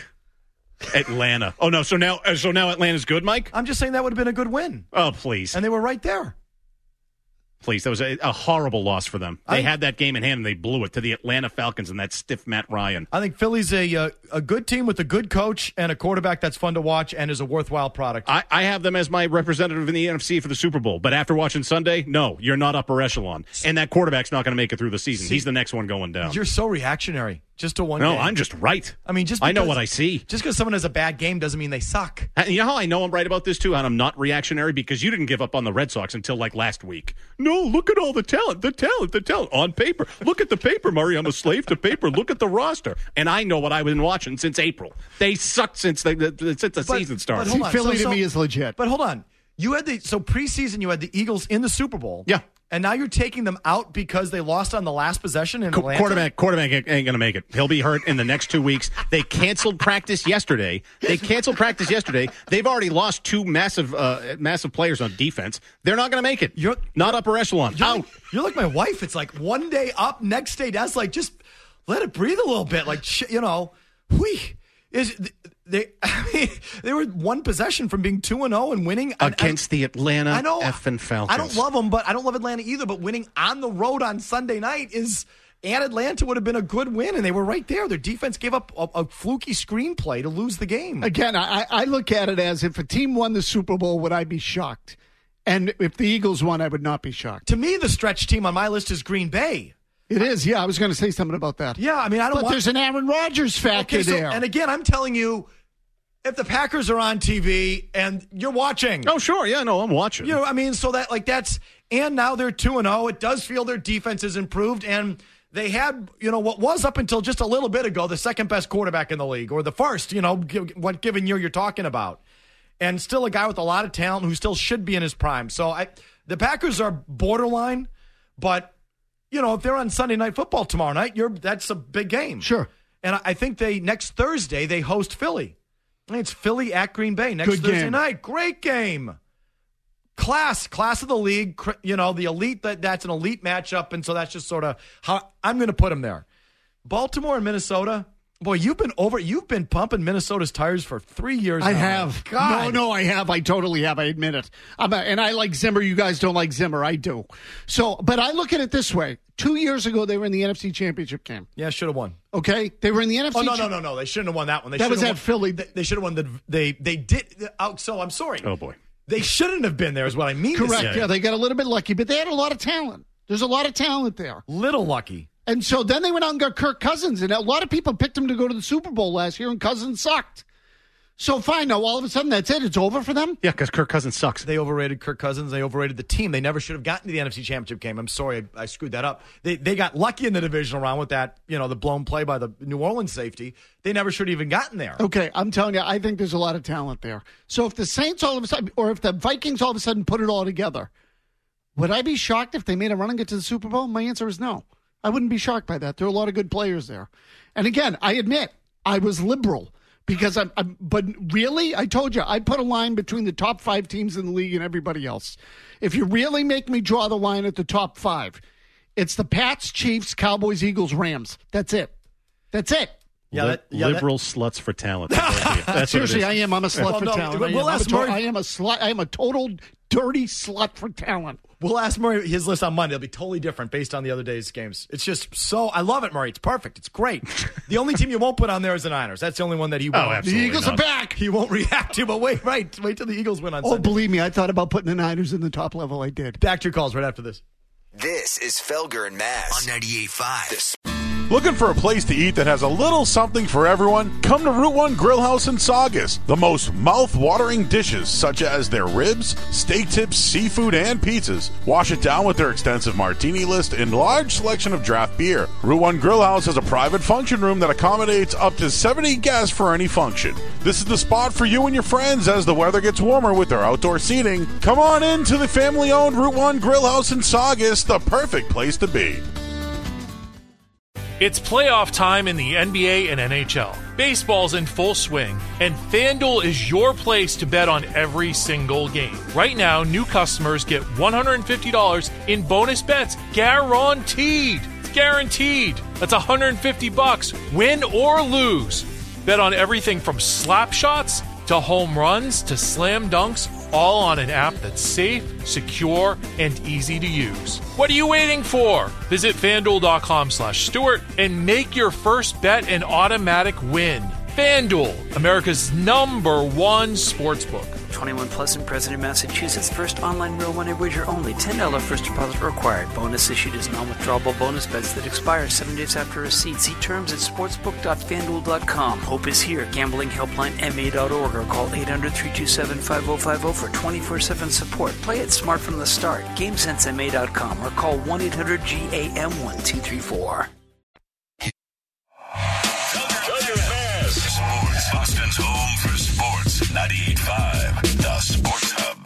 Atlanta. Oh, no. So now, so now Atlanta's good, Mike? I'm just saying that would have been a good win. Oh, please. And they were right there. Please, that was a, a horrible loss for them. They I, had that game in hand, and they blew it to the Atlanta Falcons and that stiff Matt Ryan. I think Philly's a uh, a good team with a good coach and a quarterback that's fun to watch and is a worthwhile product. I, I have them as my representative in the N F C for the Super Bowl, but after watching Sunday, no, you're not upper echelon. And that quarterback's not going to make it through the season. See, he's the next one going down. You're so reactionary. Just to one no, game. I'm just right. I mean, just because, I know what I see. Just because someone has a bad game doesn't mean they suck. And you know how I know I'm right about this, too, and I'm not reactionary? Because you didn't give up on the Red Sox until, like, last week. No, look at all the talent, the talent, the talent on paper. Look at the paper, Murray. I'm a slave to paper. Look at the roster. And I know what I've been watching since April. They sucked since the, the, since the but, season started. See, Philly so, to me is legit. But hold on. You had the So preseason, you had the Eagles in the Super Bowl. Yeah. And now you're taking them out because they lost on the last possession in Qu- Atlanta? Quarterback, quarterback ain't going to make it. He'll be hurt in the next two weeks. They canceled practice yesterday. They canceled practice yesterday. They've already lost two massive uh, massive players on defense. They're not going to make it. You're not upper echelon. You're out. Like, you're like my wife. It's like one day up, next day down. It's like just let it breathe a little bit. Like, you know, whee. Is they? I mean, they were one possession from being two and zero and winning against I, the Atlanta I know, effing Falcons. I don't love them, but I don't love Atlanta either. But winning on the road on Sunday night is, and Atlanta would have been a good win, and they were right there. Their defense gave up a, a fluky screenplay to lose the game. Again, I, I look at it as if a team won the Super Bowl, would I be shocked? And if the Eagles won, I would not be shocked. To me, the stretch team on my list is Green Bay. It is, yeah. I was going to say something about that. Yeah, I mean, I don't. But want... there's an Aaron Rodgers factor okay, so, there. And again, I'm telling you, if the Packers are on T V and you're watching, oh sure, yeah, no, I'm watching. You know, I mean, so that like that's and now they're two and zero. It does feel their defense has improved, and they had, you know, what was up until just a little bit ago, the second best quarterback in the league, or the first, you know, g- what given year you're talking about. And still a guy with a lot of talent who still should be in his prime. So I, the Packers are borderline, but, you know, if they're on Sunday Night Football tomorrow night, you're that's a big game. Sure. And I think they, next Thursday, they host Philly. It's Philly at Green Bay next Good Thursday game. night. Great game. Class, class of the league, cr- you know, the elite, that that's an elite matchup, and so that's just sort of how I'm going to put them there. Baltimore and Minnesota, boy, you've been over, you've been pumping Minnesota's tires for three years I now. have. God. No, no, I have. I totally have. I admit it. I'm a, and I like Zimmer. You guys don't like Zimmer. I do. So, but I look at it this way. Two years ago, they were in the N F C Championship game. Yeah, should have won. Okay? They were in the N F C Oh, no, cha- no, no, no. They shouldn't have won that one. They That was should've at won, Philly. They, they should have won the, they, they did, oh, so I'm sorry. Oh, boy. They shouldn't have been there is what I mean to Correct. say. Yeah, they got a little bit lucky, but they had a lot of talent. There's a lot of talent there. Little lucky. And so then they went out and got Kirk Cousins, and a lot of people picked him to go to the Super Bowl last year, and Cousins sucked. So fine, now all of a sudden that's it. It's over for them? Yeah, because Kirk Cousins sucks. They overrated Kirk Cousins. They overrated the team. They never should have gotten to the N F C Championship game. I'm sorry, I, I screwed that up. They they got lucky in the divisional round with that, you know, the blown play by the New Orleans safety. They never should have even gotten there. Okay, I'm telling you, I think there's a lot of talent there. So if the Saints all of a sudden, or if the Vikings all of a sudden put it all together, would I be shocked if they made a run and get to the Super Bowl? My answer is no. I wouldn't be shocked by that. There are a lot of good players there. And again, I admit, I was liberal. Because I'm, I'm, but really, I told you, I put a line between the top five teams in the league and everybody else. If you really make me draw the line at the top five, it's the Pats, Chiefs, Cowboys, Eagles, Rams. That's it. That's it. Yeah, Li- that, yeah liberal that, sluts for talent. That's Seriously, what I it is. am. I'm a slut Well, for no, talent. we'll I, am. ask I'm a to- Murray. I am a slut. I am a total dirty slut for talent. We'll ask Murray his list on Monday. It'll be totally different based on the other day's games. It's just so, I love it, Murray. It's perfect. It's great. The only team you won't put on there is the Niners. That's the only one that he won't. Oh, absolutely The Eagles not. are back. He won't react to, but wait, right. Wait till the Eagles win on Oh, Sunday. believe me, I thought about putting the Niners in the top level. I did. Back to your calls right after this. This is Felger and Mazz on ninety-eight point five. Looking for a place to eat that has a little something for everyone? Come to Route one Grill House in Saugus. The most mouth-watering dishes, such as their ribs, steak tips, seafood, and pizzas. Wash it down with their extensive martini list and large selection of draft beer. Route one Grill House has a private function room that accommodates up to seventy guests for any function. This is the spot for you and your friends as the weather gets warmer with their outdoor seating. Come on in to the family-owned Route one Grill House in Saugus, the perfect place to be. It's playoff time in the N B A and N H L. Baseball's in full swing, and FanDuel is your place to bet on every single game. Right now, new customers get one hundred fifty dollars in bonus bets guaranteed. It's guaranteed. That's one hundred fifty bucks, win or lose. Bet on everything from slap shots to home runs to slam dunks, all on an app that's safe, secure, and easy to use. What are you waiting for? Visit FanDuel.com slash Stewart and make your first bet an automatic win. FanDuel, America's number one sportsbook. twenty-one plus and present in Massachusetts. First online real money wager only. ten dollars first deposit required. Bonus issued as non-withdrawable bonus bets that expire seven days after receipt. See terms at sportsbook dot fan duel dot com. Hope is here. Gambling helpline M A dot org or call eight hundred, three two seven, five oh five oh for twenty-four seven support. Play it smart from the start. game sense M A dot com or call one eight hundred G A M one two three four. Sports, Boston's home for sports. ninety-eight point five, the Sports Hub.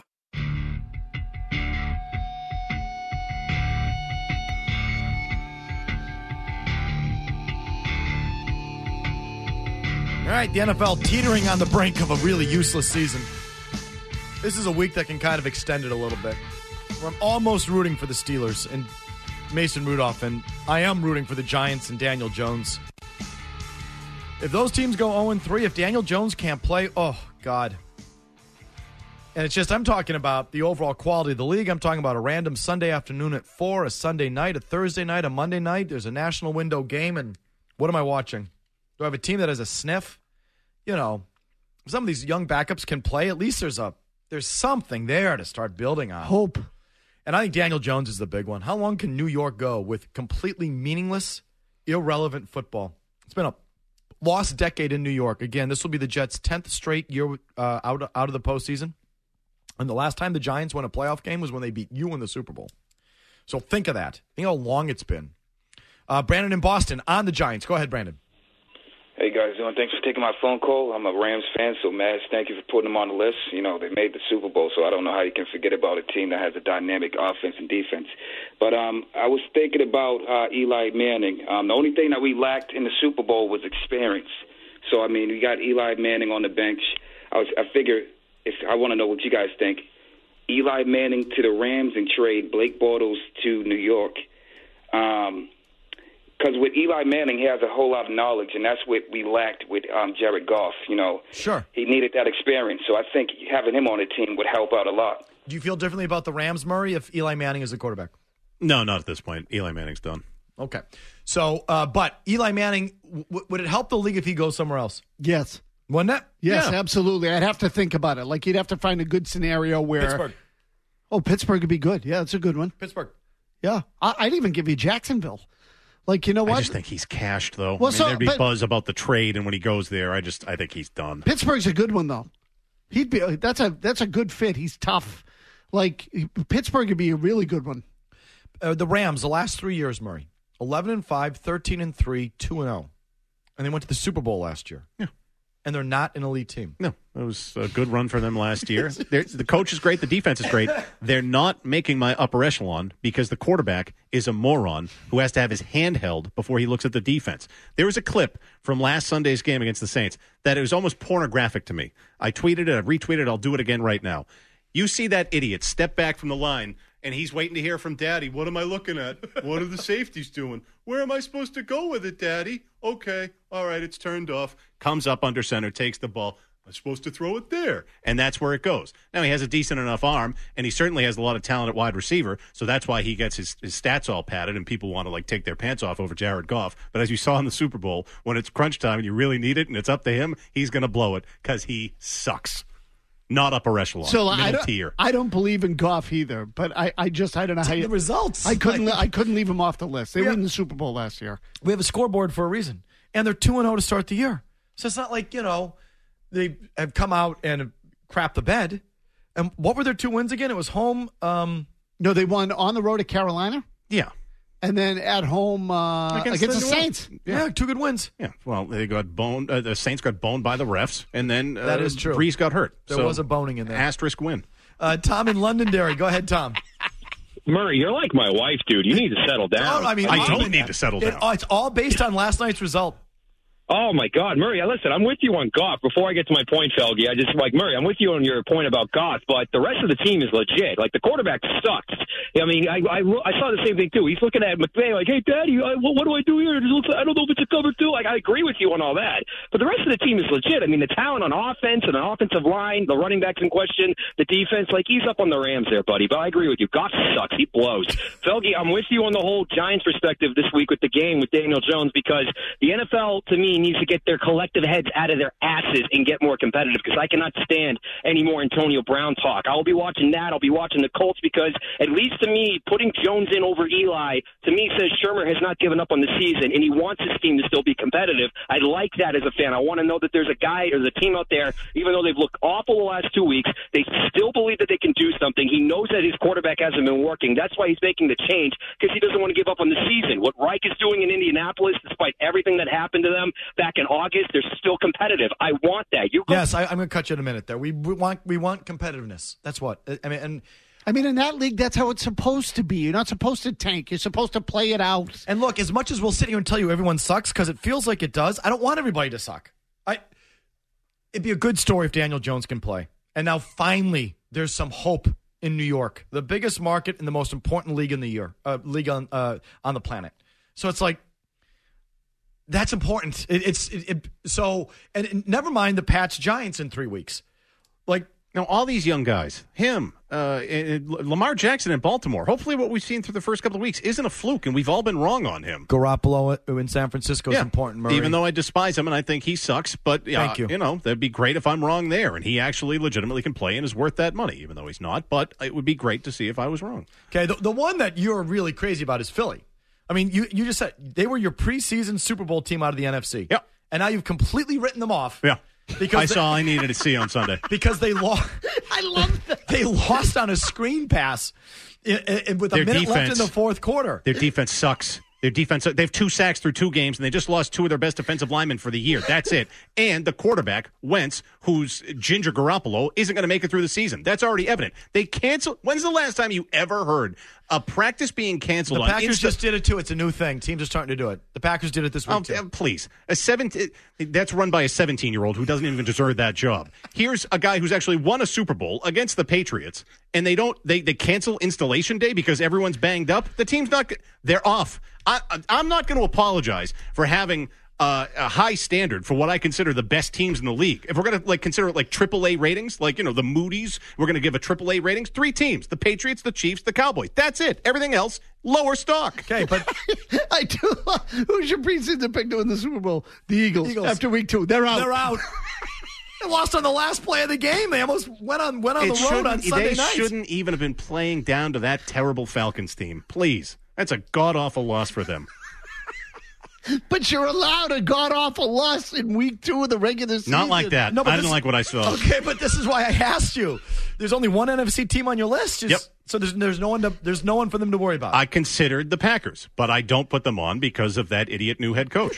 All right, the N F L teetering on the brink of a really useless season. This is a week that can kind of extend it a little bit. Where I'm almost rooting for the Steelers and Mason Rudolph, and I am rooting for the Giants and Daniel Jones. If those teams go oh and three, if Daniel Jones can't play, oh, God. And it's just, I'm talking about the overall quality of the league. I'm talking about a random Sunday afternoon at four, a Sunday night, a Thursday night, a Monday night. There's a national window game, and what am I watching? Do I have a team that has a sniff? You know, if some of these young backups can play, at least there's a there's something there to start building on. Hope. And I think Daniel Jones is the big one. How long can New York go with completely meaningless, irrelevant football? It's been a lost decade in New York. Again, this will be the Jets' tenth straight year uh, out, out of the postseason. And the last time the Giants won a playoff game was when they beat you in the Super Bowl. So think of that. Think how long it's been. Uh, Brandon in Boston on the Giants. Go ahead, Brandon. Hey, guys, doing? Thanks for taking my phone call. I'm a Rams fan, so Mads, thank you for putting them on the list. You know, they made the Super Bowl, so I don't know how you can forget about a team that has a dynamic offense and defense. But um, I was thinking about uh, Eli Manning. Um, the only thing that we lacked in the Super Bowl was experience. So, I mean, we got Eli Manning on the bench. I was, I figure, if I want to know what you guys think. Eli Manning to the Rams and trade Blake Bortles to New York. Um Because with Eli Manning, he has a whole lot of knowledge, and that's what we lacked with um, Jared Goff. You know, sure, he needed that experience. So I think having him on the team would help out a lot. Do you feel differently about the Rams, Murray, if Eli Manning is the quarterback? No, not at this point. Eli Manning's done. Okay. So, uh, but Eli Manning, w- would it help the league if he goes somewhere else? Yes. Wouldn't it? Yes, Yeah. absolutely. I'd have to think about it. Like, you'd have to find a good scenario where. Pittsburgh. Oh, Pittsburgh would be good. Yeah, that's a good one. Pittsburgh. Yeah. I- I'd even give you Jacksonville. Like, you know what? I just think he's cashed, though. Well, I mean, so- there'd be but- buzz about the trade, and when he goes there, I just I think he's done. Pittsburgh's a good one, though. He'd be that's a that's a good fit. He's tough. Like, Pittsburgh would be a really good one. Uh, the Rams, the last three years, Murray, eleven and five, thirteen and three, two and zero, and they went to the Super Bowl last year. Yeah, and they're not an elite team. No, it was a good run for them last year. They're, the coach is great. The defense is great. They're not making my upper echelon because the quarterback is a moron who has to have his hand held before he looks at the defense. There was a clip from last Sunday's game against the Saints that it was almost pornographic to me. I tweeted it. I retweeted it. I'll do it again right now. You see that idiot step back from the line, and he's waiting to hear from Daddy. What am I looking at? What are the safeties doing? Where am I supposed to go with it, Daddy? Okay. All right, it's turned off. Comes up under center, takes the ball. I'm supposed to throw it there. And that's where it goes. Now, he has a decent enough arm, and he certainly has a lot of talent at wide receiver, so that's why he gets his, his stats all padded, and people want to, like, take their pants off over Jared Goff. But as you saw in the Super Bowl, when it's crunch time and you really need it and it's up to him, he's going to blow it because he sucks. Not upper echelon, So middle I don't, tier. I don't believe in Goff either, but I, I just I don't know how you, the results. I couldn't Like- I couldn't leave him off the list. They Yeah. won the Super Bowl last year. We have a scoreboard for a reason, and they're two and zero to start the year. So it's not like, you know, they have come out and crap the bed. And what were their two wins again? It was home. Um, no, they won on the road at Carolina. Yeah. And then at home uh, against, Against the, the New Saints. Yeah, two good wins. Yeah, well, they got boned. Uh, the Saints got boned by the refs, and then uh, That is true. Breeze got hurt. There So, was a boning in there. asterisk win. Uh, Tom in Londonderry. Go ahead, Tom. Murray, you're like my wife, dude. You need to settle down. No, I mean, I honestly, don't need to settle it- down. oh, it's all based on last night's result. Oh, my God. Murray, listen, I'm with you on Goff. Before I get to my point, Felge, I just, like, Murray, I'm with you on your point about Goff, but the rest of the team is legit. Like, the quarterback sucks. I mean, I I, I saw the same thing, too. He's looking at McVay like, hey, Daddy, I, what, what do I do here? It looks like, I don't know if it's a cover two. Like, I agree with you on all that. But the rest of the team is legit. I mean, the talent on offense and the offensive line, the running backs in question, the defense, like, he's up on the Rams there, buddy. But I agree with you. Goff sucks. He blows. Felge, I'm with you on the whole Giants perspective this week with the game with Daniel Jones because the N F L, to me, needs to get their collective heads out of their asses and get more competitive because I cannot stand any more Antonio Brown talk. I will be watching that. I'll be watching the Colts because, at least to me, putting Jones in over Eli, to me, says Shermer has not given up on the season and he wants his team to still be competitive. I like that as a fan. I want to know that there's a guy or the team out there, even though they've looked awful the last two weeks, they still believe that they can do something. He knows that his quarterback hasn't been working. That's why he's making the change because he doesn't want to give up on the season. What Reich is doing in Indianapolis, despite everything that happened to them back in August, they're still competitive. I want that. You go- Yes, I, I'm going to cut you in a minute there. We, we want we want competitiveness. That's what I mean. And I mean, in that league, that's how it's supposed to be. You're not supposed to tank. You're supposed to play it out. and look, as much as we'll sit here and tell you everyone sucks because it feels like it does, I don't want everybody to suck. I it'd be a good story if Daniel Jones can play. And now finally, there's some hope in New York, the biggest market and the most important league in the year, uh, league on uh, on the planet. So it's like. That's important. It, it's it, it, so, and, and never mind the Pats Giants in three weeks. Like, Now, all these young guys, him, uh, and Lamar Jackson in Baltimore, hopefully what we've seen through the first couple of weeks isn't a fluke, and we've all been wrong on him. Garoppolo in San Francisco is Yeah. important, Murray. Even though I despise him and I think he sucks, but yeah, Thank you. you know, that'd be great if I'm wrong there, and he actually legitimately can play and is worth that money, even though he's not, but it would be great to see if I was wrong. Okay, the, the one that you're really crazy about is Philly. I mean, you, you just said they were your preseason Super Bowl team out of the N F C. Yeah. And now you've completely written them off. Yeah. Because I they- saw all I needed to see on Sunday. Because they lost. I love that. They lost on a screen pass i- i- with a Their minute left in defense- the fourth quarter. Their defense sucks. Their defense, they have two sacks through two games, and they just lost two of their best defensive linemen for the year. That's it. And the quarterback, Wentz, who's Ginger Garoppolo, isn't going to make it through the season. That's already evident. They cancel. When's the last time you ever heard a practice being canceled? The on Packers Insta- just did it too. It's a new thing. Teams are starting to do it. The Packers did it this week oh, too. Please, a seventeen. That's run by a seventeen-year-old who doesn't even deserve that job. Here's a guy who's actually won a Super Bowl against the Patriots, and they don't. They they cancel installation day because everyone's banged up. The team's not. They're off. I, I'm not going to apologize for having uh, a high standard for what I consider the best teams in the league. If we're going to like consider it like triple A ratings, like, you know, the Moody's, we're going to give a triple A ratings. Three teams: the Patriots, the Chiefs, the Cowboys. That's it. Everything else, lower stock. Okay, but I do. Who's your preseason pick to win the Super Bowl? The Eagles. Eagles. After week two, they're out. They're out. They lost on the last play of the game. They almost went on went on It the road on shouldn't- Sunday they night. shouldn't even have been playing down to that terrible Falcons team. Please. That's a god-awful loss for them. But you're allowed a god-awful loss in week two of the regular season. Not like that. No, but I didn't this- like what I saw. Okay, but this is why I asked you. There's only one N F C team on your list. Just, Yep. So there's there's no one to, there's no one for them to worry about. I considered the Packers, but I don't put them on because of that idiot new head coach.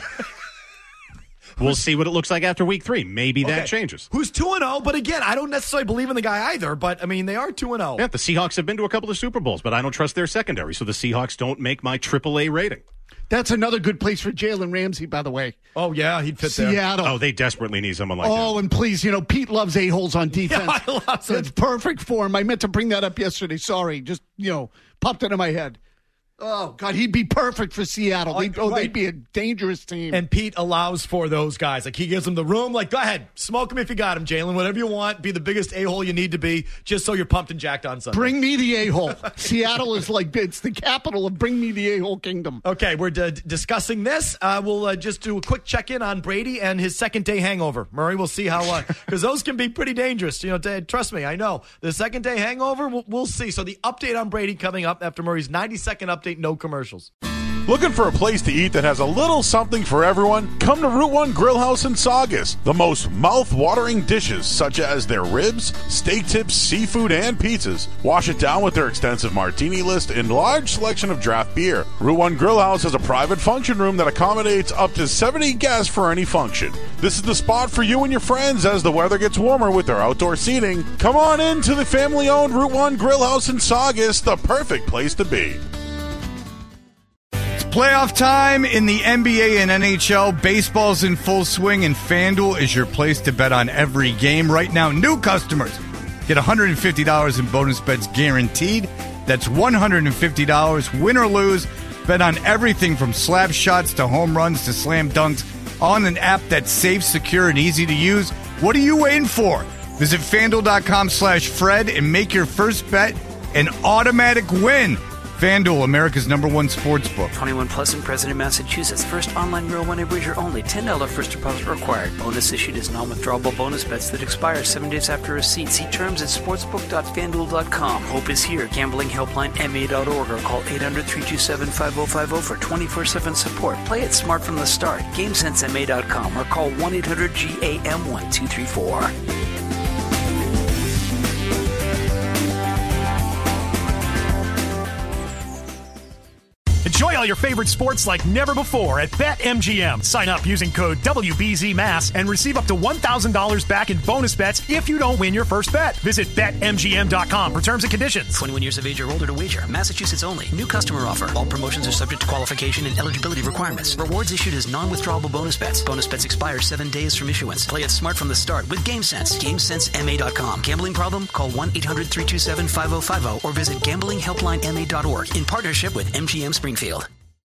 We'll see what it looks like after week three. Maybe that Okay. changes. Who's two and zero? But again, I don't necessarily believe in the guy either. But I mean, they are two and zero. Yeah, the Seahawks have been to a couple of Super Bowls, but I don't trust their secondary, so the Seahawks don't make my triple A rating. That's another good place for Jalen Ramsey, by the way. Oh yeah, he'd fit there. Seattle. Oh, they desperately need someone like that. Oh, and please, you know, Pete loves a-holes on defense. Yeah, I love it. It's perfect for him. I meant to bring that up yesterday. Sorry. Just, you know, popped into my head. Oh, God, he'd be perfect for Seattle. They'd, oh, right. they'd be a dangerous team. And Pete allows for those guys. Like, he gives them the room. Like, go ahead, smoke him if you got him, Jalen. Whatever you want. Be the biggest a-hole you need to be, just so you're pumped and jacked on Sunday. Bring me the a-hole. Seattle is like, it's the capital of bring me the a-hole kingdom. Okay, we're d- discussing this. Uh, we'll uh, just do a quick check-in on Brady and his second-day hangover. Murray, we'll see how, because those can be pretty dangerous. You know, t- trust me, I know. The second-day hangover, we'll, we'll see. So the update on Brady coming up after Murray's ninety-second update, no commercials. Looking for a place to eat that has a little something for everyone? Come to Route one Grill House in Saugus. The most mouth-watering dishes, such as their ribs, steak tips, seafood, and pizzas. Wash it down with their extensive martini list and large selection of draft beer. Route one Grill House has a private function room that accommodates up to seventy guests for any function. This is the spot for you and your friends as the weather gets warmer with their outdoor seating. Come on in to the family-owned Route one Grill House in Saugus, the perfect place to be. Playoff time in the N B A and N H L. Baseball's in full swing, and FanDuel is your place to bet on every game. Right now, new customers get one hundred fifty dollars in bonus bets guaranteed. That's one hundred fifty dollars, win or lose. Bet on everything from slap shots to home runs to slam dunks on an app that's safe, secure, and easy to use. What are you waiting for? Visit FanDuel.com slash Fred and make your first bet an automatic win. FanDuel, America's number one sports book. twenty-one plus in President, Massachusetts. First online real money wager only. ten dollars first deposit required. Bonus issued as non-withdrawable bonus bets that expire seven days after receipt. See terms at sportsbook dot fanduel dot com. Hope is here. Gambling helpline M A dot org or call eight hundred, three two seven, five oh five oh for twenty-four seven support. Play it smart from the start. game sense M A dot com or call one eight hundred G A M one two three four. Enjoy all your favorite sports like never before at BetMGM. Sign up using code W B Z M A S and receive up to one thousand dollars back in bonus bets if you don't win your first bet. Visit Bet M G M dot com for terms and conditions. twenty-one years of age or older to wager. Massachusetts only. New customer offer. All promotions are subject to qualification and eligibility requirements. Rewards issued as non-withdrawable bonus bets. Bonus bets expire seven days from issuance. Play it smart from the start with GameSense. game sense M A dot com. Gambling problem? Call one eight hundred, three two seven, five oh five oh or visit gambling helpline M A dot org in partnership with M G M Springfield.